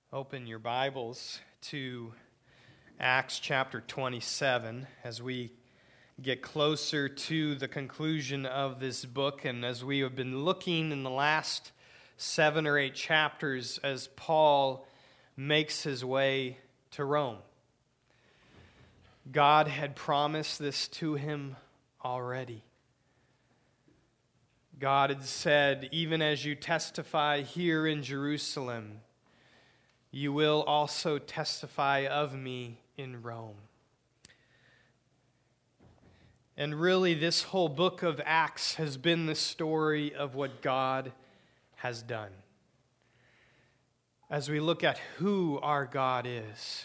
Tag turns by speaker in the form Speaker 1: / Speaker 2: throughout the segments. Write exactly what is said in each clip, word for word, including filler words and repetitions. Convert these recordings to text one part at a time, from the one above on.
Speaker 1: Open your Bibles to Acts chapter twenty-seven as we get closer to the conclusion of this book, and as we have been looking in the last seven or eight chapters as Paul makes his way to Rome. God had promised this to him already. God had said, even as you testify here in Jerusalem, you will also testify of me in Rome. And really, this whole book of Acts has been the story of what God has done. As we look at who our God is,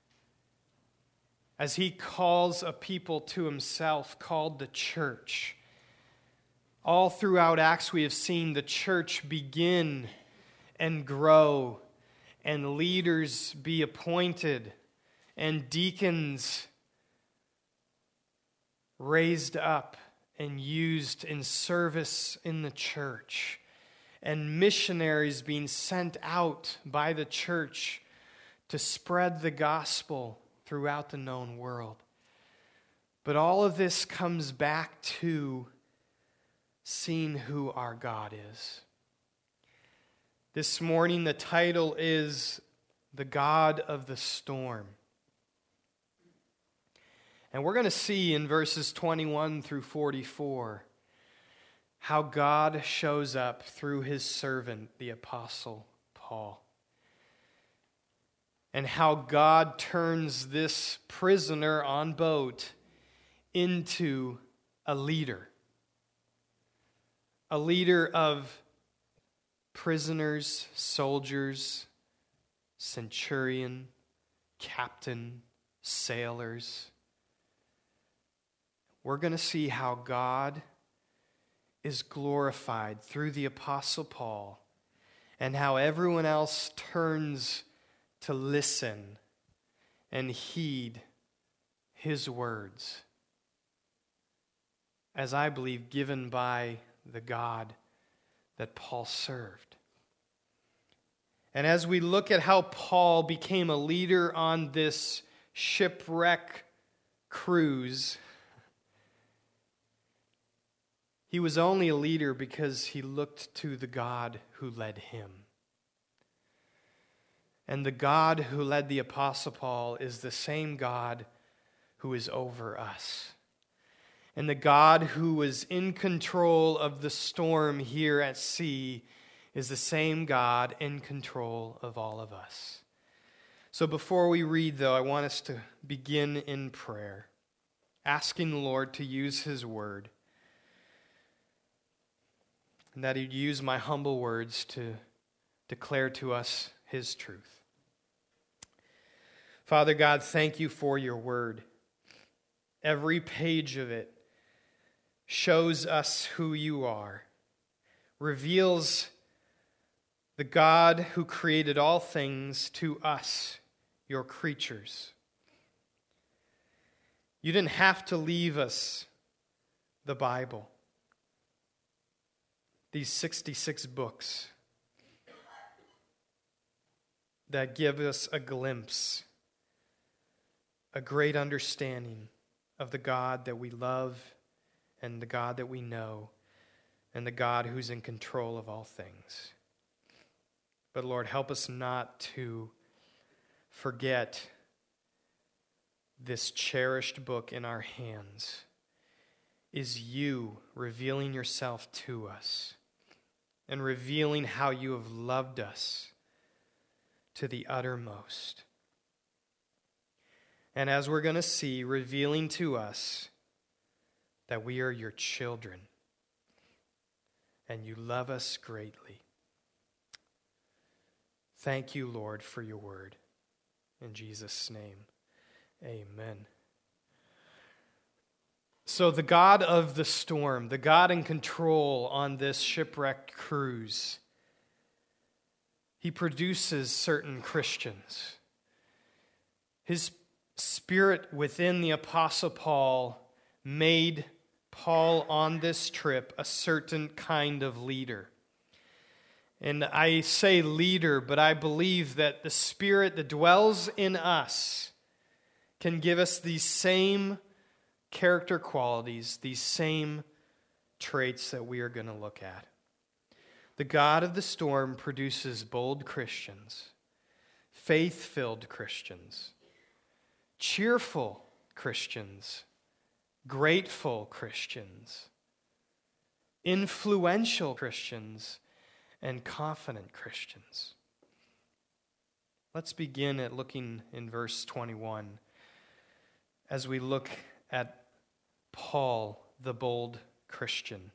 Speaker 1: as He calls a people to Himself called the church. All throughout Acts, we have seen the church begin and grow, and leaders be appointed, and deacons raised up and used in service in the church, and missionaries being sent out by the church to spread the gospel throughout the known world. But all of this comes back to seeing who our God is. This morning, the title is The God of the Storm. And we're going to see in verses twenty-one through forty-four how God shows up through His servant, the Apostle Paul. And how God turns this prisoner on boat into a leader. A leader of prisoners, soldiers, centurion, captain, sailors. We're going to see how God is glorified through the Apostle Paul, and how everyone else turns to listen and heed his words, as I believe given by the God that Paul served. And as we look at how Paul became a leader on this shipwreck cruise, he was only a leader because he looked to the God who led him. And the God who led the Apostle Paul is the same God who is over us. And the God who was in control of the storm here at sea is the same God in control of all of us. So before we read, though, I want us to begin in prayer, asking the Lord to use His word, and that He'd use my humble words to declare to us His truth. Father God, thank You for Your word. Every page of it shows us who You are, reveals the God who created all things to us, Your creatures. You didn't have to leave us the Bible, these sixty-six books that give us a glimpse, a great understanding of the God that we love and the God that we know and the God who's in control of all things. But Lord, help us not to forget this cherished book in our hands is You revealing Yourself to us and revealing how You have loved us to the uttermost. And as we're going to see, revealing to us that we are Your children and You love us greatly. Thank You, Lord, for Your word. In Jesus' name, amen. So the God of the storm, the God in control on this shipwrecked cruise, He produces certain Christians. His Spirit within the Apostle Paul made Paul on this trip a certain kind of leader. And I say leader, but I believe that the Spirit that dwells in us can give us these same character qualities, these same traits that we are going to look at. The God of the storm produces bold Christians, faith-filled Christians, cheerful Christians, grateful Christians, influential Christians, and confident Christians. Let's begin at looking in verse twenty-one as we look at Paul, the bold Christian.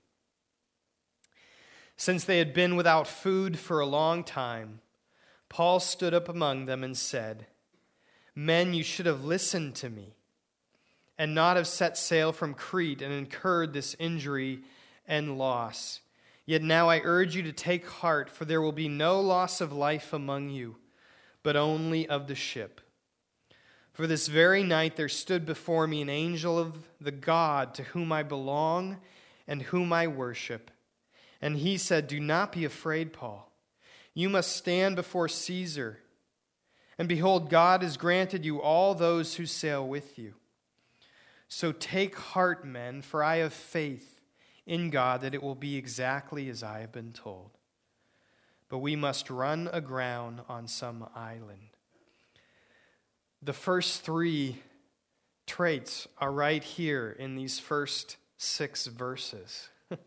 Speaker 1: Since they had been without food for a long time, Paul stood up among them and said, "Men, you should have listened to me, and not have set sail from Crete and incurred this injury and loss. Yet now I urge you to take heart, for there will be no loss of life among you, but only of the ship. For this very night there stood before me an angel of the God to whom I belong and whom I worship. And he said, 'Do not be afraid, Paul. You must stand before Caesar. And behold, God has granted you all those who sail with you. So take heart, men, for I have faith in God that it will be exactly as I have been told. But we must run aground on some island.'" The first three traits are right here in these first six verses.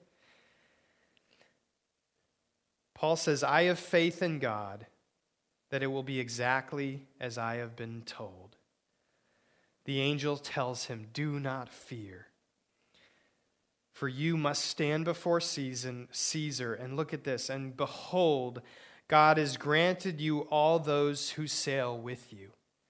Speaker 1: Paul says, "I have faith in God that it will be exactly as I have been told." The angel tells him, "Do not fear, for you must stand before Caesar." And look at this, "and behold, God has granted you all those who sail with you."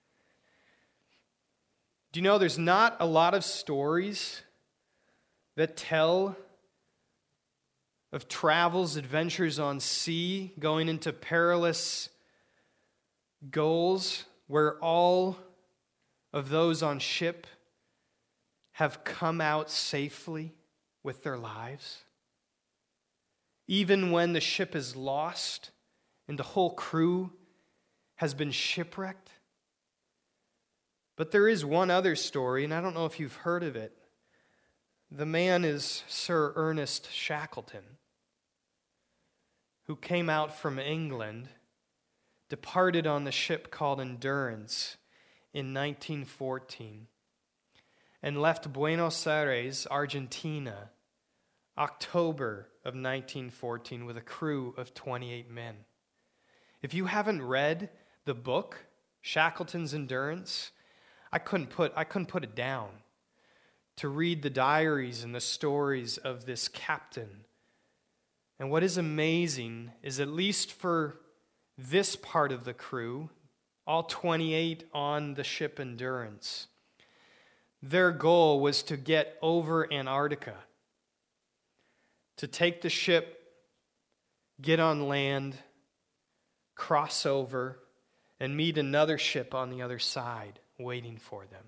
Speaker 1: Do you know there's not a lot of stories that tell of travels, adventures on sea, going into perilous goals where all of those on ship have come out safely with their lives? Even when the ship is lost and the whole crew has been shipwrecked. But there is one other story, and I don't know if you've heard of it. The man is Sir Ernest Shackleton, who came out from England, departed on the ship called Endurance in nineteen fourteen, and left Buenos Aires, Argentina, October of nineteen fourteen, with a crew of twenty-eight men. If you haven't read the book, Shackleton's Endurance, I couldn't put I couldn't put it down to read the diaries and the stories of this captain. And what is amazing is, at least for this part of the crew, all twenty-eight on the ship Endurance, their goal was to get over Antarctica, to take the ship, get on land, cross over, and meet another ship on the other side waiting for them.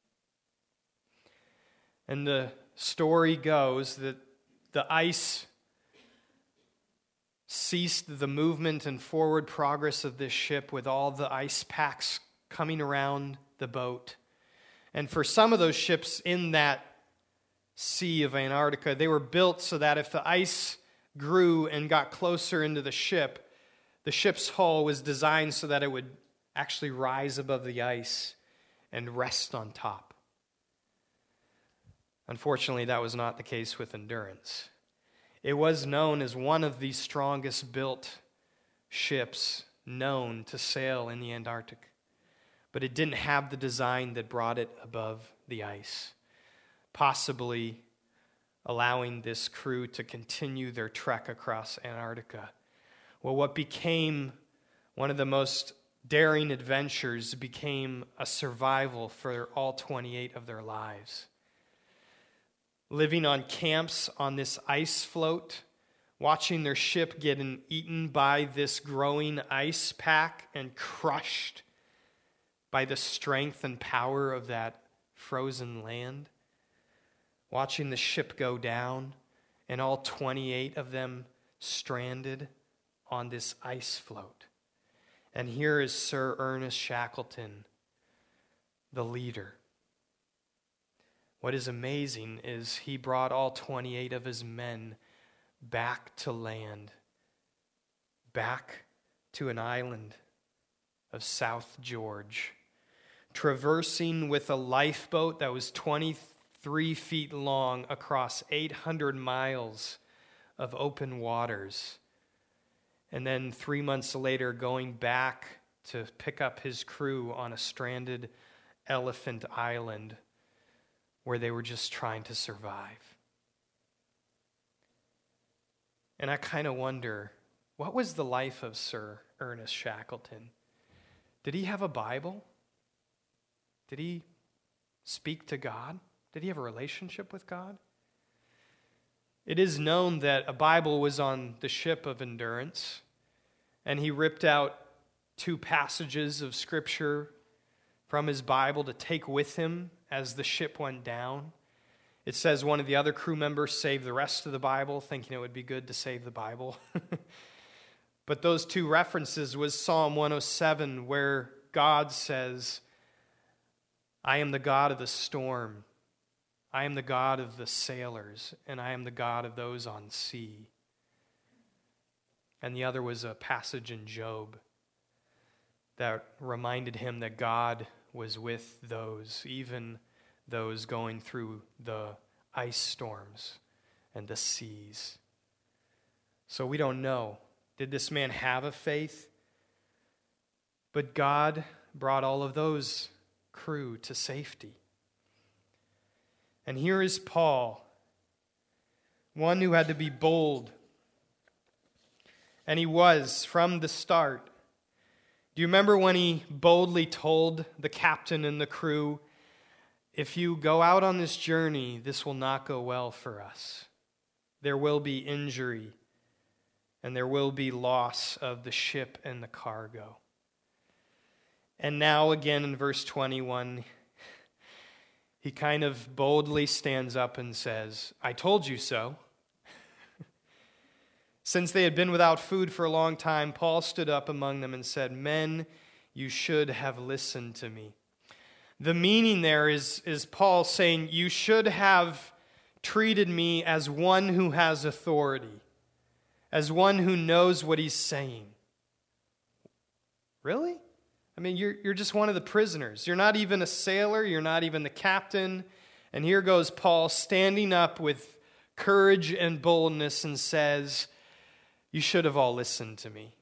Speaker 1: And the story goes that the ice ceased the movement and forward progress of this ship, with all the ice packs coming around the boat. And for some of those ships in that sea of Antarctica, they were built so that if the ice grew and got closer into the ship, the ship's hull was designed so that it would actually rise above the ice and rest on top. Unfortunately, that was not the case with Endurance. It was known as one of the strongest built ships known to sail in the Antarctic, but it didn't have the design that brought it above the ice, possibly allowing this crew to continue their trek across Antarctica. Well, what became one of the most daring adventures became a survival for all twenty-eight of their lives. Living on camps on this ice float, watching their ship getting eaten by this growing ice pack and crushed by the strength and power of that frozen land. Watching the ship go down and all twenty-eight of them stranded on this ice float. And here is Sir Ernest Shackleton, the leader. What is amazing is he brought all twenty-eight of his men back to land, back to an island of South George, traversing with a lifeboat that was twenty-three feet long across eight hundred miles of open waters. And then three months later, going back to pick up his crew on a stranded elephant island where they were just trying to survive. And I kind of wonder, what was the life of Sir Ernest Shackleton? Did he have a Bible? Did he speak to God? Did he have a relationship with God? It is known that a Bible was on the ship of Endurance, and he ripped out two passages of Scripture from his Bible to take with him as the ship went down. It says one of the other crew members saved the rest of the Bible, thinking it would be good to save the Bible. But those two references was Psalm one oh seven, where God says, I am the God of the storm. I am the God of the sailors, and I am the God of those on sea. And the other was a passage in Job that reminded him that God was with those, even those going through the ice storms and the seas. So we don't know. Did this man have a faith? But God brought all of those crew to safety. And here is Paul, one who had to be bold. And he was from the start. Do you remember when he boldly told the captain and the crew, if you go out on this journey, this will not go well for us. There will be injury, and there will be loss of the ship and the cargo. And now again in verse twenty-one, he kind of boldly stands up and says, I told you so. Since they had been without food for a long time, Paul stood up among them and said, men, you should have listened to me. The meaning there is, is Paul saying, you should have treated me as one who has authority, as one who knows what he's saying. Really? I mean, you're, you're just one of the prisoners. You're not even a sailor. You're not even the captain. And here goes Paul standing up with courage and boldness and says, you should have all listened to me.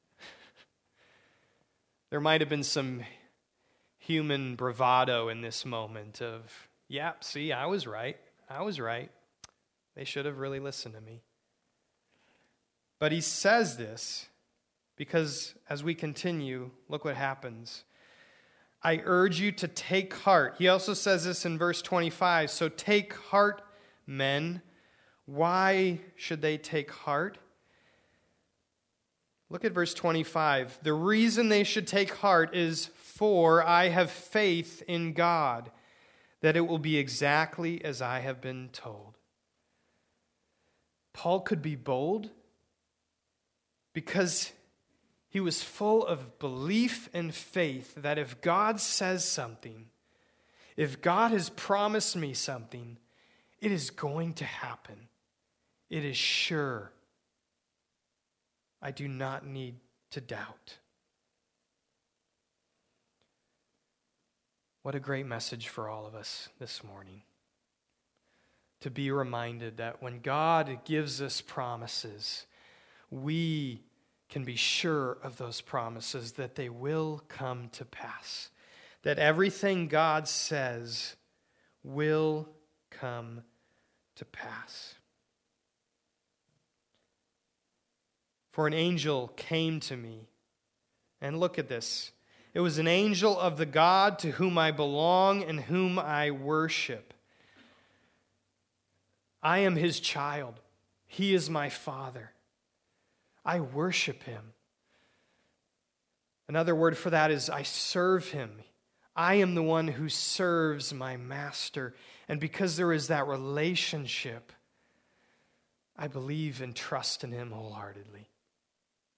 Speaker 1: There might have been some human bravado in this moment of, yeah, see, I was right. I was right. They should have really listened to me. But he says this because as we continue, look what happens. I urge you to take heart. He also says this in verse twenty-five. So take heart, men. Why should they take heart? Look at verse twenty-five. The reason they should take heart is, for I have faith in God, that it will be exactly as I have been told. Paul could be bold because he was full of belief and faith that if God says something, if God has promised me something, it is going to happen. It is sure. I do not need to doubt. What a great message for all of us this morning. To be reminded that when God gives us promises, we can be sure of those promises, that they will come to pass. That everything God says will come to pass. For an angel came to me. And look at this. It was an angel of the God to whom I belong and whom I worship. I am his child. He is my father. I worship him. Another word for that is I serve him. I am the one who serves my master. And because there is that relationship, I believe and trust in him wholeheartedly.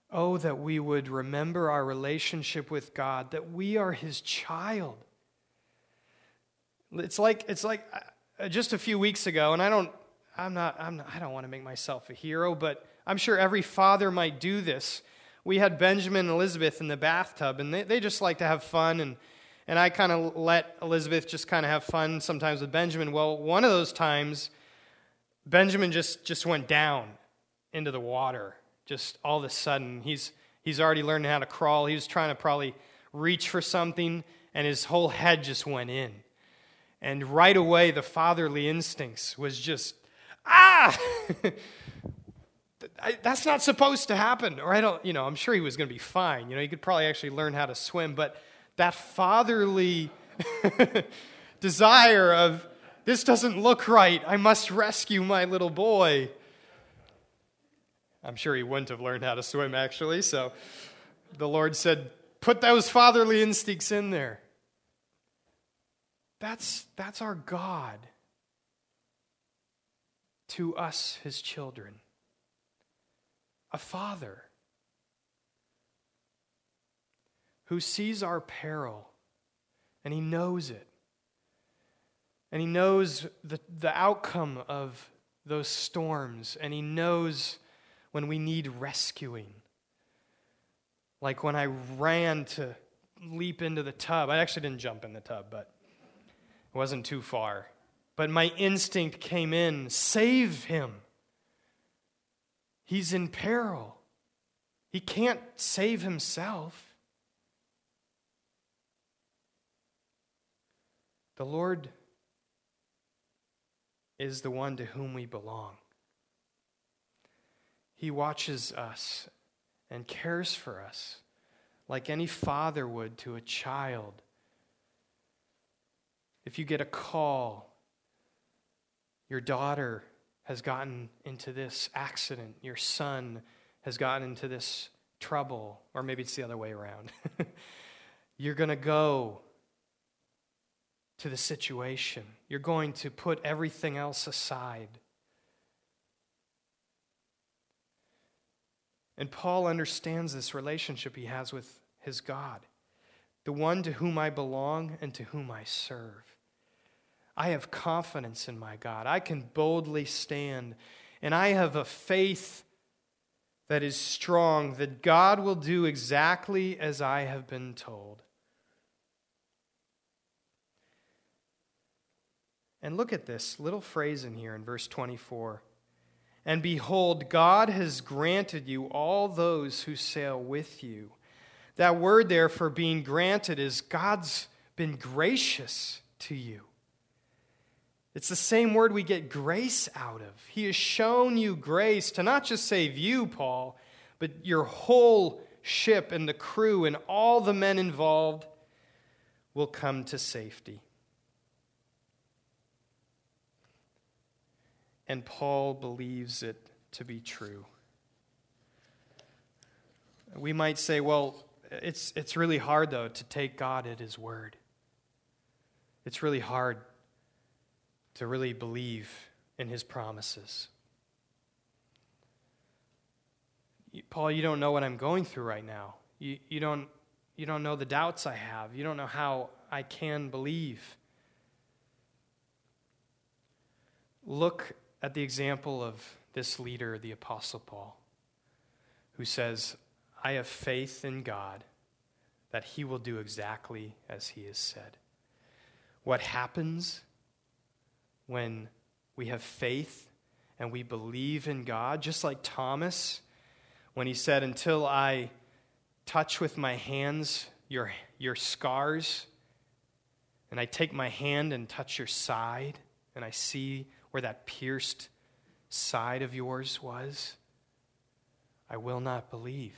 Speaker 1: Oh, that we would remember our relationship with God, that we are his child. It's like it's like uh, just a few weeks ago, and I don't I'm not I'm not, I don't want to make myself a hero, but I'm sure every father might do this. We had Benjamin and Elizabeth in the bathtub, and they, they just like to have fun, and and I kind of let Elizabeth just kind of have fun sometimes with Benjamin. Well, one of those times, Benjamin just, just went down into the water. Just all of a sudden, he's he's already learning how to crawl. He was trying to probably reach for something, and his whole head just went in. And right away, the fatherly instincts was just, ah! I, that's not supposed to happen. Or I don't, you know, I'm sure he was going to be fine. You know, he could probably actually learn how to swim. But that fatherly desire of, this doesn't look right. I must rescue my little boy. I'm sure he wouldn't have learned how to swim, actually. So the Lord said, put those fatherly instincts in there. That's, that's our God to us, his children. A father who sees our peril, and he knows it. And he knows the, the outcome of those storms, and he knows when we need rescuing. Like when I ran to leap into the tub. I actually didn't jump in the tub, but it wasn't too far. But my instinct came in, save him. He's in peril. He can't save himself. The Lord is the one to whom we belong. He watches us and cares for us like any father would to a child. If you get a call, your daughter has gotten into this accident, your son has gotten into this trouble, or maybe it's the other way around. You're going to go to the situation. You're going to put everything else aside. And Paul understands this relationship he has with his God, the one to whom I belong and to whom I serve. I have confidence in my God. I can boldly stand, and I have a faith that is strong that God will do exactly as I have been told. And look at this little phrase in here in verse twenty-four. And behold, God has granted you all those who sail with you. That word there for being granted is God's been gracious to you. It's the same word we get grace out of. He has shown you grace to not just save you, Paul, but your whole ship and the crew and all the men involved will come to safety. And Paul believes it to be true. We might say, well, it's it's really hard, though, to take God at his word. It's really hard to really believe in his promises. Paul, you don't know what I'm going through right now. You, you don't you don't know the doubts I have. You don't know how I can believe. Look at the example of this leader, the Apostle Paul, who says, I have faith in God that he will do exactly as he has said. What happens when we have faith and we believe in God, just like Thomas, when he said, until I touch with my hands your, your scars, and I take my hand and touch your side, and I see where that pierced side of yours was, I will not believe.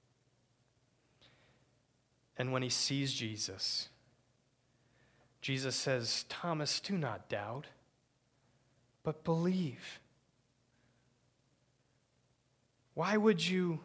Speaker 1: And when he sees Jesus, Jesus says, Thomas, do not doubt, but believe. Why would you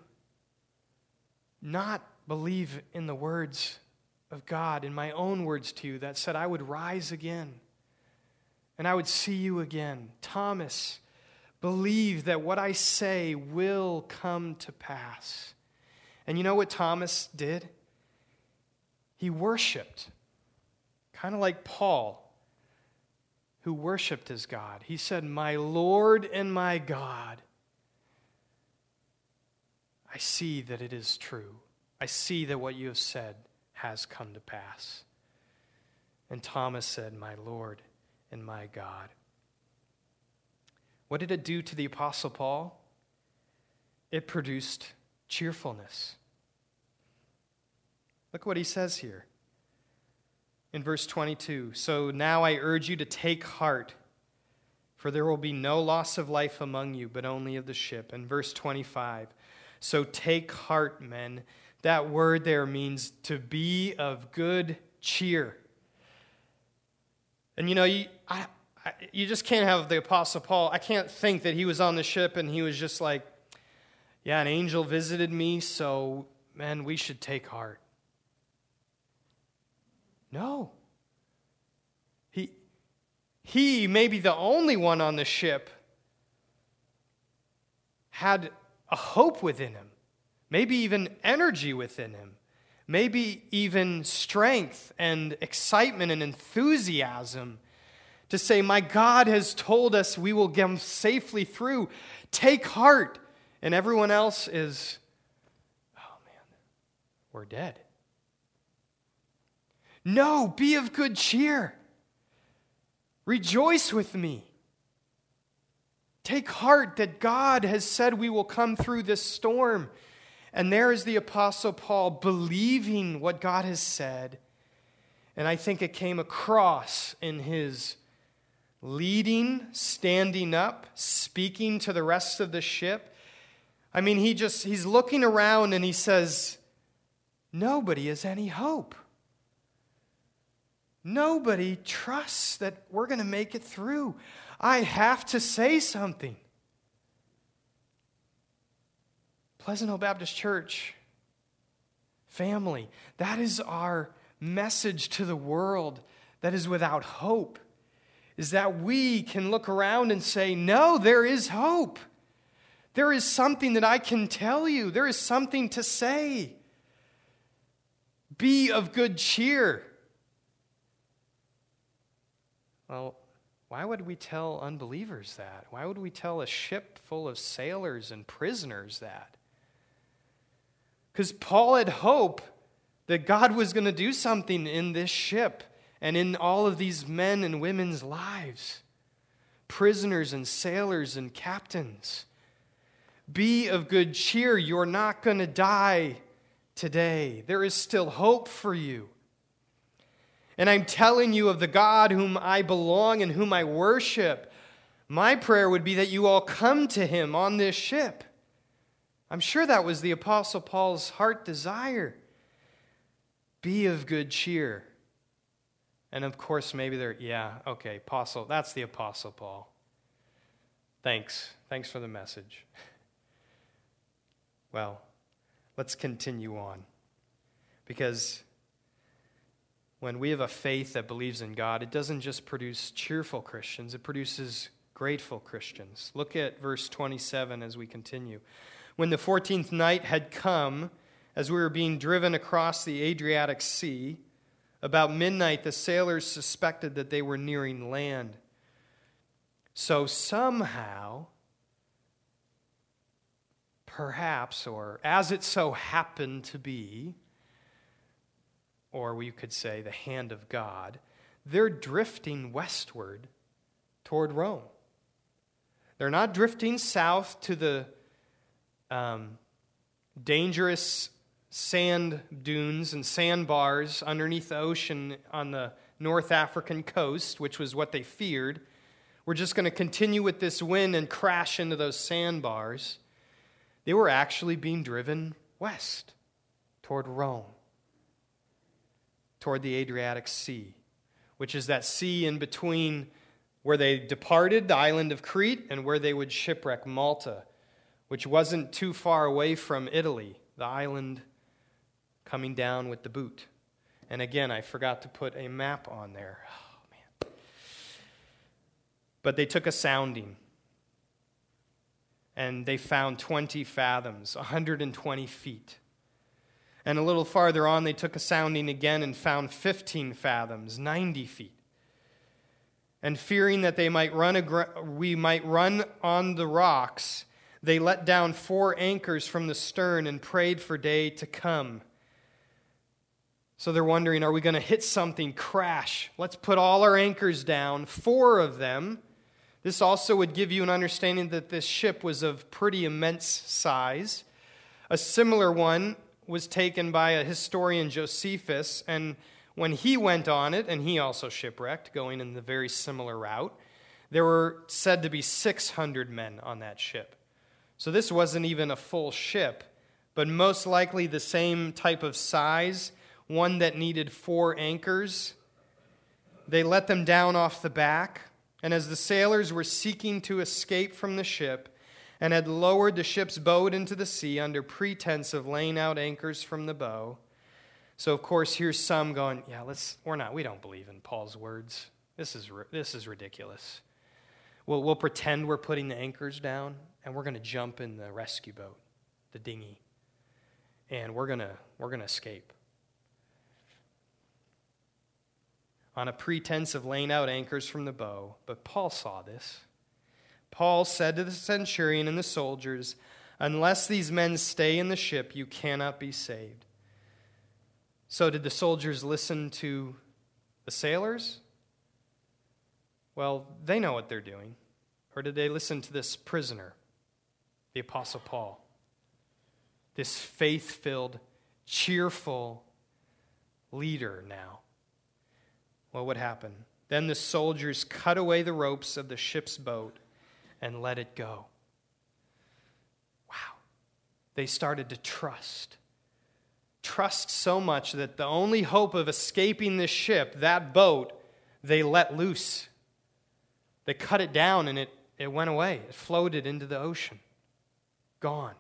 Speaker 1: not believe in the words of God, in my own words to you that said I would rise again and I would see you again? Thomas, believe that what I say will come to pass. And you know what Thomas did? He worshiped, kind of like Paul, who worshiped his God. He said, "My Lord and my God, I see that it is true. I see that what you have said has come to pass." And Thomas said, "My Lord and my God." What did it do to the Apostle Paul? It produced cheerfulness. Look what he says here in verse twenty-two. "So now I urge you to take heart, for there will be no loss of life among you, but only of the ship." And verse twenty-five, "So take heart, men." That word there means to be of good cheer. And you know, you, I, I, you just can't have the Apostle Paul. I can't think that he was on the ship and he was just like, "Yeah, an angel visited me, so, man, we should take heart." No. He, he, maybe the only one on the ship, had a hope within him, maybe even energy within him, maybe even strength and excitement and enthusiasm to say, "My God has told us we will get safely through. Take heart." And everyone else is, "Oh man, we're dead." No, be of good cheer. Rejoice with me. Take heart that God has said we will come through this storm. And there is the Apostle Paul believing what God has said. And I think it came across in his leading, standing up, speaking to the rest of the ship. I mean, he just, he's looking around and he says, nobody has any hope. Nobody trusts that we're going to make it through. I have to say something. Pleasant Hill Baptist Church, family, that is our message to the world that is without hope, is that we can look around and say, no, there is hope. There is something that I can tell you. There is something to say. Be of good cheer. Well, why would we tell unbelievers that? Why would we tell a ship full of sailors and prisoners that? Because Paul had hope that God was going to do something in this ship and in all of these men and women's lives. Prisoners and sailors and captains. Be of good cheer. You're not going to die today. There is still hope for you. And I'm telling you of the God whom I belong and whom I worship. My prayer would be that you all come to him on this ship. I'm sure that was the Apostle Paul's heart desire. Be of good cheer. And of course, maybe they're, yeah, okay, Apostle, that's the Apostle Paul. Thanks. Thanks for the message. Well, let's continue on. Because when we have a faith that believes in God, it doesn't just produce cheerful Christians, it produces grateful Christians. Look at verse twenty-seven as we continue. When the fourteenth night had come, as we were being driven across the Adriatic Sea, about midnight the sailors suspected that they were nearing land. So somehow, perhaps, or as it so happened to be, or we could say the hand of God, they're drifting westward toward Rome. They're not drifting south to the um, dangerous sand dunes and sandbars underneath the ocean on the North African coast, which was what they feared. We're just going to continue with this wind and crash into those sandbars. They were actually being driven west toward Rome, toward the Adriatic Sea, which is that sea in between where they departed, the island of Crete, and where they would shipwreck Malta, which wasn't too far away from Italy, the island coming down with the boot. And again, I forgot to put a map on there. Oh, man. But they took a sounding, and they found twenty fathoms, one hundred twenty feet. And a little farther on, they took a sounding again and found fifteen fathoms, ninety feet. And fearing that they might run agra- we might run on the rocks, they let down four anchors from the stern and prayed for day to come. So they're wondering, are we going to hit something, crash? Let's put all our anchors down, four of them. This also would give you an understanding that this ship was of pretty immense size. A similar one was taken by a historian, Josephus, and when he went on it, and he also shipwrecked, going in the very similar route, there were said to be six hundred men on that ship. So this wasn't even a full ship, but most likely the same type of size, one that needed four anchors. They let them down off the back, and as the sailors were seeking to escape from the ship, and had lowered the ship's boat into the sea under pretense of laying out anchors from the bow. So, of course, here's some going, yeah, let's, we're not, we don't believe in Paul's words. This is, this is ridiculous. We'll, we'll pretend we're putting the anchors down, and we're going to jump in the rescue boat, the dinghy, and we're going to, we're going to escape. On a pretense of laying out anchors from the bow, but Paul saw this. Paul said to the centurion and the soldiers, unless these men stay in the ship, you cannot be saved. So did the soldiers listen to the sailors? Well, they know what they're doing. Or did they listen to this prisoner, the Apostle Paul? This faith-filled, cheerful leader now. Well, what happened? Then the soldiers cut away the ropes of the ship's boat and let it go. Wow. They started to trust. Trust so much that the only hope of escaping this ship, that boat, they let loose. They cut it down and it, it went away. It floated into the ocean. Gone.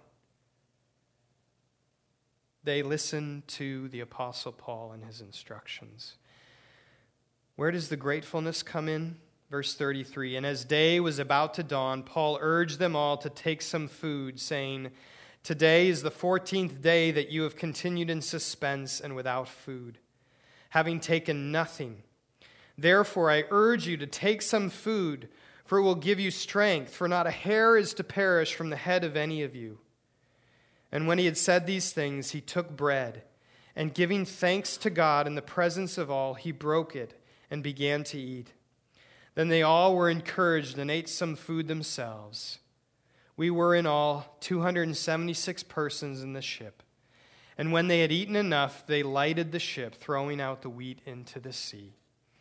Speaker 1: They listened to the Apostle Paul and his instructions. Where does the gratefulness come in? Verse thirty-three, and as day was about to dawn, Paul urged them all to take some food, saying, today is the fourteenth day that you have continued in suspense and without food, having taken nothing. Therefore I urge you to take some food, for it will give you strength, for not a hair is to perish from the head of any of you. And when he had said these things, he took bread, and giving thanks to God in the presence of all, he broke it and began to eat. Then they all were encouraged and ate some food themselves. We were in all two hundred seventy-six persons in the ship. And when they had eaten enough, they lighted the ship, throwing out the wheat into the sea.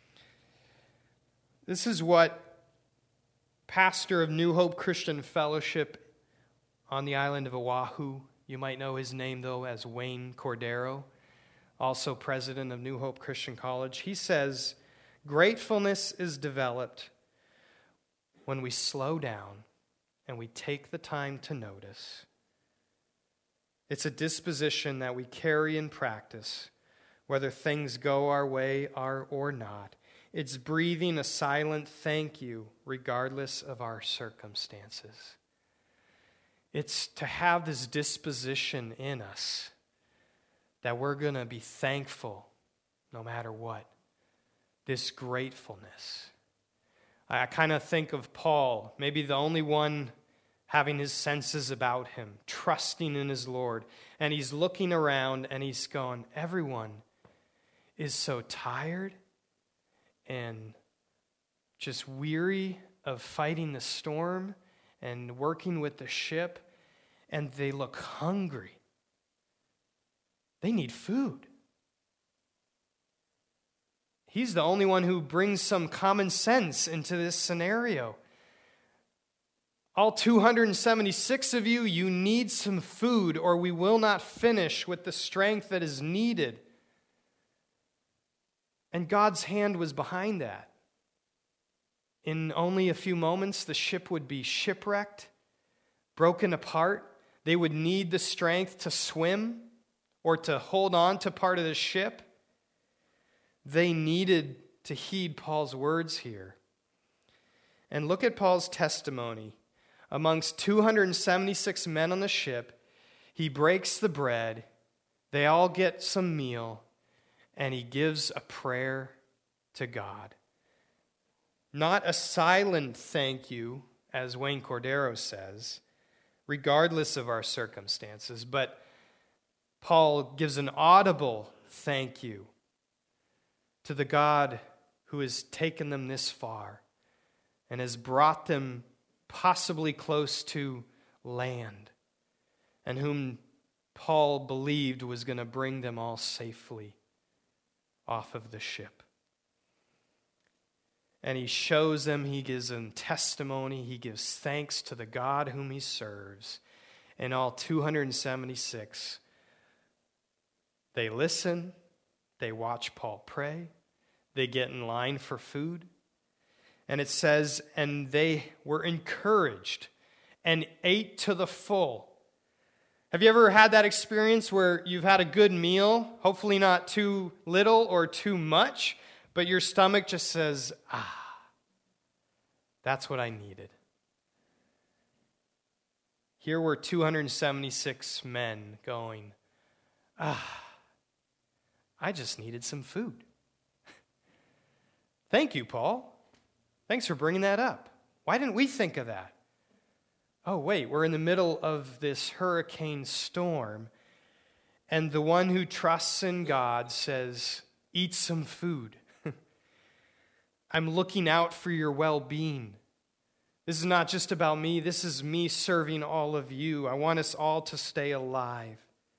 Speaker 1: This is what pastor of New Hope Christian Fellowship on the island of Oahu, you might know his name though as Wayne Cordero, also president of New Hope Christian College, he says, gratefulness is developed when we slow down and we take the time to notice. It's a disposition that we carry in practice, whether things go our way or not. It's breathing a silent thank you regardless of our circumstances. It's to have this disposition in us that we're going to be thankful no matter what. This gratefulness. I kind of think of Paul, maybe the only one having his senses about him, trusting in his Lord. And he's looking around and he's going, everyone is so tired and just weary of fighting the storm and working with the ship, and they look hungry. They need food. He's the only one who brings some common sense into this scenario. All two hundred seventy-six of you, you need some food or we will not finish with the strength that is needed. And God's hand was behind that. In only a few moments, the ship would be shipwrecked, broken apart. They would need the strength to swim or to hold on to part of the ship. They needed to heed Paul's words here. And look at Paul's testimony. Amongst two hundred seventy-six men on the ship, he breaks the bread, They all get some meal, and he gives a prayer to God. Not a silent thank you, as Wayne Cordero says, regardless of our circumstances, but Paul gives an audible thank you to the God who has taken them this far and has brought them possibly close to land, and whom Paul believed was going to bring them all safely off of the ship. And he shows them, he gives them testimony, he gives thanks to the God whom he serves. And all two hundred seventy-six, they listen, they watch Paul pray, they get in line for food. And it says, and they were encouraged and ate to the full. Have you ever had that experience where you've had a good meal, hopefully not too little or too much, but your stomach just says, ah, that's what I needed. Here were two hundred seventy-six men going, ah, I just needed some food. Thank you, Paul. Thanks for bringing that up. Why didn't we think of that? Oh, wait, we're in the middle of this hurricane storm, and the one who trusts in God says, eat some food. I'm looking out for your well-being. This is not just about me. This is me serving all of you. I want us all to stay alive.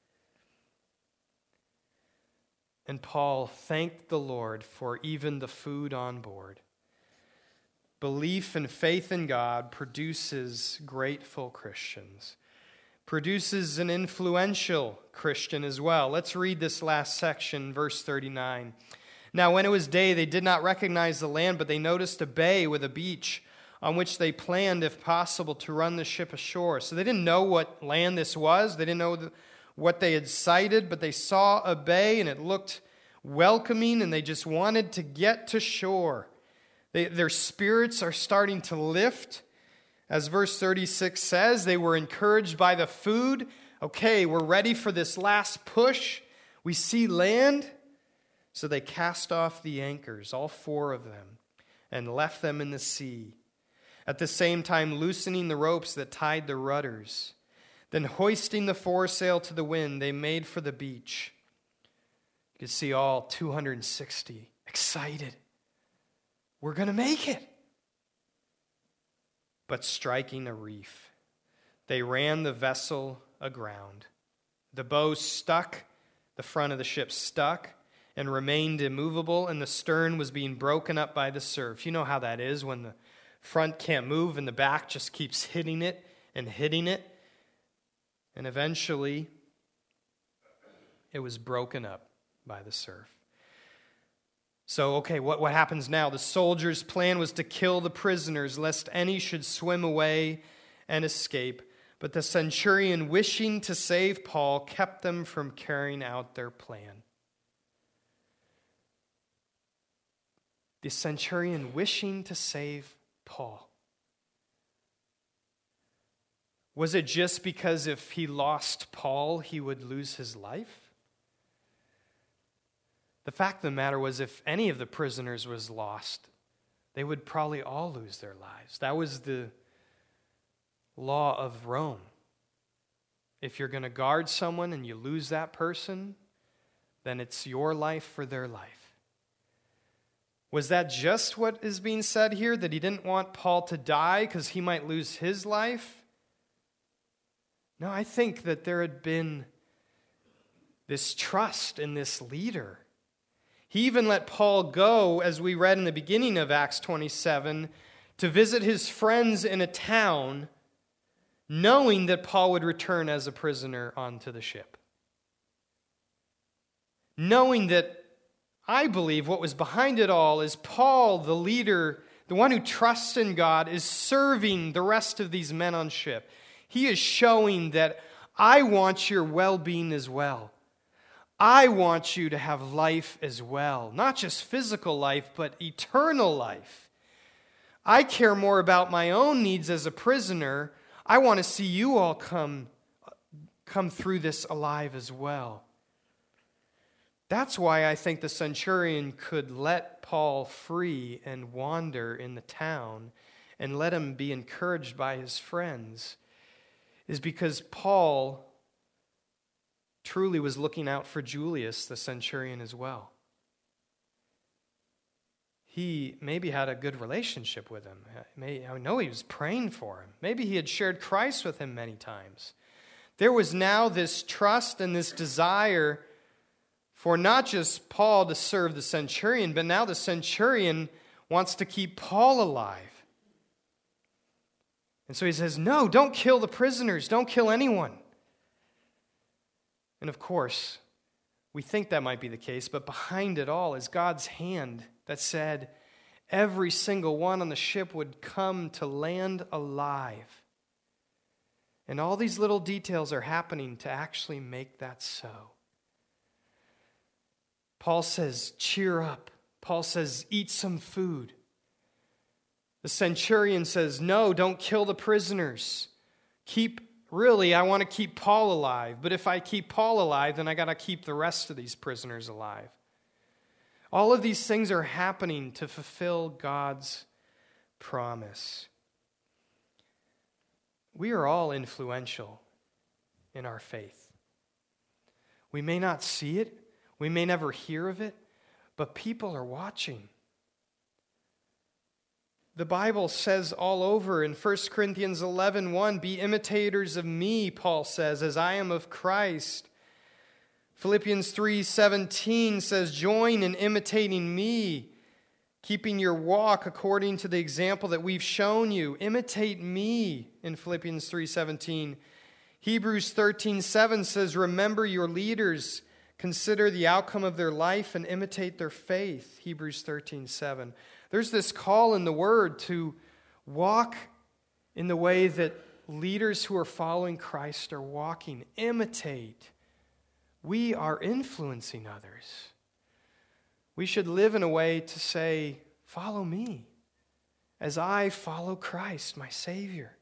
Speaker 1: And Paul thanked the Lord for even the food on board. Belief and faith in God produces grateful Christians, produces an influential Christian as well. Let's read this last section, verse thirty-nine. Now, when it was day, they did not recognize the land, but they noticed a bay with a beach on which they planned, if possible, to run the ship ashore. So they didn't know what land this was. They didn't know what they had sighted, but they saw a bay, and it looked welcoming, and they just wanted to get to shore. They, their spirits are starting to lift. As verse thirty-six says, they were encouraged by the food. Okay, we're ready for this last push. We see land. So they cast off the anchors, all four of them, and left them in the sea, at the same time loosening the ropes that tied the rudders. Then hoisting the foresail to the wind, they made for the beach. You can see all two hundred sixty excited. We're going to make it. But striking a reef, they ran the vessel aground. The bow stuck, the front of the ship stuck, and remained immovable, and the stern was being broken up by the surf. You know how that is when the front can't move and the back just keeps hitting it and hitting it. And eventually, it was broken up by the surf. So, okay, what, what happens now? The soldiers' plan was to kill the prisoners, lest any should swim away and escape. But the centurion, wishing to save Paul, kept them from carrying out their plan. The centurion wishing to save Paul. Was it just because if he lost Paul, he would lose his life? The fact of the matter was, if any of the prisoners was lost, they would probably all lose their lives. That was the law of Rome. If you're going to guard someone and you lose that person, then it's your life for their life. Was that just what is being said here? That he didn't want Paul to die because he might lose his life? No, I think that there had been this trust in this leader. He even let Paul go, as we read in the beginning of Acts twenty-seven, to visit his friends in a town, knowing that Paul would return as a prisoner onto the ship. Knowing that, I believe, what was behind it all is Paul, the leader, the one who trusts in God, is serving the rest of these men on ship. He is showing that I want your well-being as well. I want you to have life as well. Not just physical life, but eternal life. I care more about my own needs as a prisoner. I want to see you all come, come through this alive as well. That's why I think the centurion could let Paul free and wander in the town and let him be encouraged by his friends, is because Paul truly was looking out for Julius, the centurion, as well. He maybe had a good relationship with him. I know he was praying for him. Maybe he had shared Christ with him many times. There was now this trust and this desire for not just Paul to serve the centurion, but now the centurion wants to keep Paul alive. And so he says, no, don't kill the prisoners. Don't kill anyone. And of course, we think that might be the case, but behind it all is God's hand that said every single one on the ship would come to land alive. And all these little details are happening to actually make that so. Paul says, cheer up. Paul says, eat some food. The centurion says, no, don't kill the prisoners. Keep, really, I want to keep Paul alive. But if I keep Paul alive, then I got to keep the rest of these prisoners alive. All of these things are happening to fulfill God's promise. We are all influential in our faith. We may not see it. We may never hear of it, but people are watching. The Bible says all over in First Corinthians eleven one, be imitators of me, Paul says, as I am of Christ. Philippians three seventeen says, join in imitating me, keeping your walk according to the example that we've shown you. Imitate me in Philippians three seventeen. Hebrews thirteen seven says, remember your leaders. Consider the outcome of their life and imitate their faith. Hebrews thirteen seven. There's this call in the Word to walk in the way that leaders who are following Christ are walking. Imitate. We are influencing others. We should live in a way to say, follow me as I follow Christ, my Savior.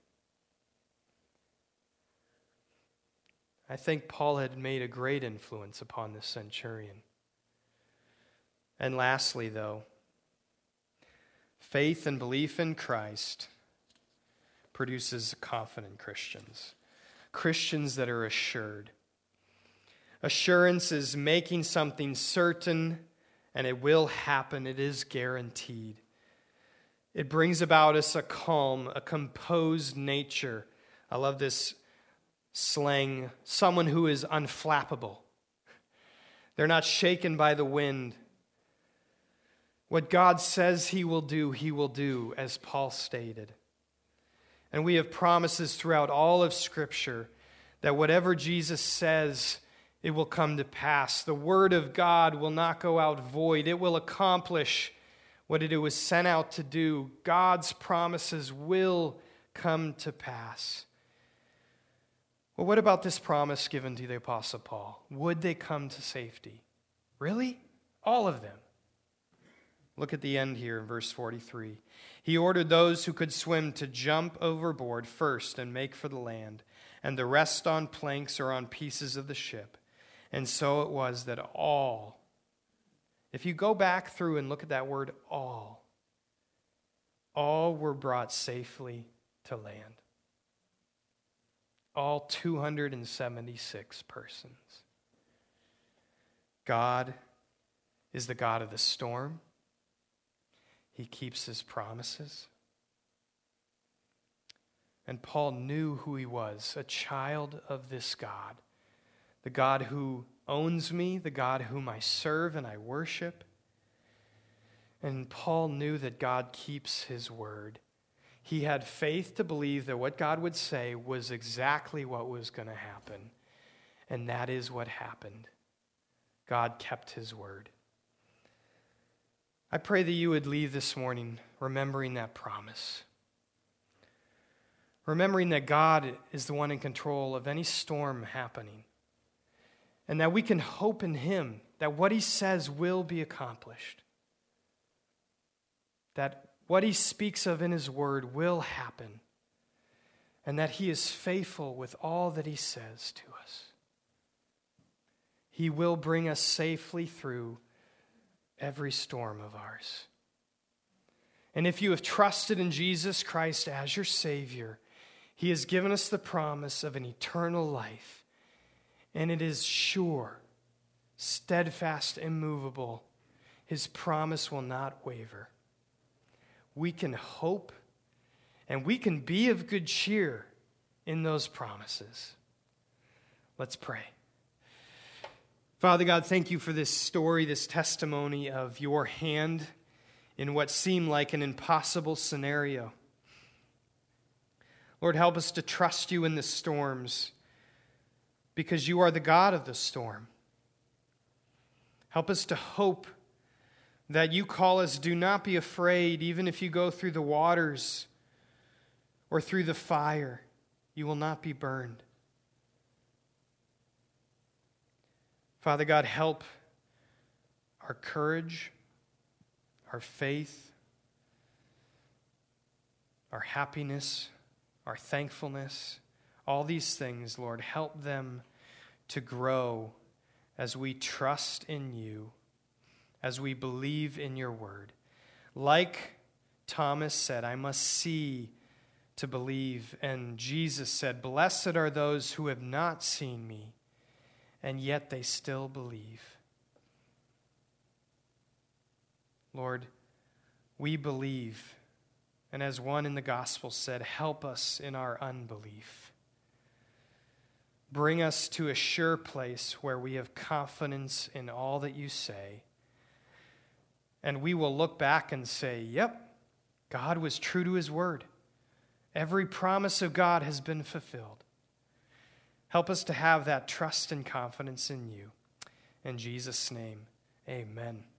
Speaker 1: I think Paul had made a great influence upon this centurion. And lastly, though, faith and belief in Christ produces confident Christians. Christians that are assured. Assurance is making something certain, and it will happen. It is guaranteed. It brings about us a calm, a composed nature. I love this slang, someone who is unflappable. They're not shaken by the wind. What God says he will do, he will do, as Paul stated. And we have promises throughout all of Scripture that whatever Jesus says, it will come to pass. The Word of God will not go out void. It will accomplish what it was sent out to do. God's promises will come to pass. Well, what about this promise given to the Apostle Paul? Would they come to safety? Really? All of them. Look at the end here in verse forty-three. He ordered those who could swim to jump overboard first and make for the land, and the rest on planks or on pieces of the ship. And so it was that all, if you go back through and look at that word all, all were brought safely to land. All two hundred seventy-six persons. God is the God of the storm. He keeps his promises. And Paul knew who he was, a child of this God. The God who owns me, the God whom I serve and I worship. And Paul knew that God keeps his word. He had faith to believe that what God would say was exactly what was going to happen. And that is what happened. God kept his word. I pray that you would leave this morning remembering that promise. Remembering that God is the one in control of any storm happening. And that we can hope in him that what he says will be accomplished. That what he speaks of in his word will happen. And that he is faithful with all that he says to us. He will bring us safely through every storm of ours. And if you have trusted in Jesus Christ as your Savior, He has given us the promise of an eternal life. And it is sure, steadfast, immovable. His promise will not waver. We can hope and we can be of good cheer in those promises. Let's pray. Father God, thank you for this story, this testimony of your hand in what seemed like an impossible scenario. Lord, help us to trust you in the storms because you are the God of the storm. Help us to hope that you call us, do not be afraid, even if you go through the waters or through the fire, you will not be burned. Father God, help our courage, our faith, our happiness, our thankfulness, all these things, Lord, help them to grow as we trust in you, as we believe in your word. Like Thomas said, I must see to believe. And Jesus said, blessed are those who have not seen me, and yet they still believe. Lord, we believe. And as one in the gospel said, help us in our unbelief. Bring us to a sure place where we have confidence in all that you say. And we will look back and say, yep, God was true to his word. Every promise of God has been fulfilled. Help us to have that trust and confidence in you. In Jesus' name, amen.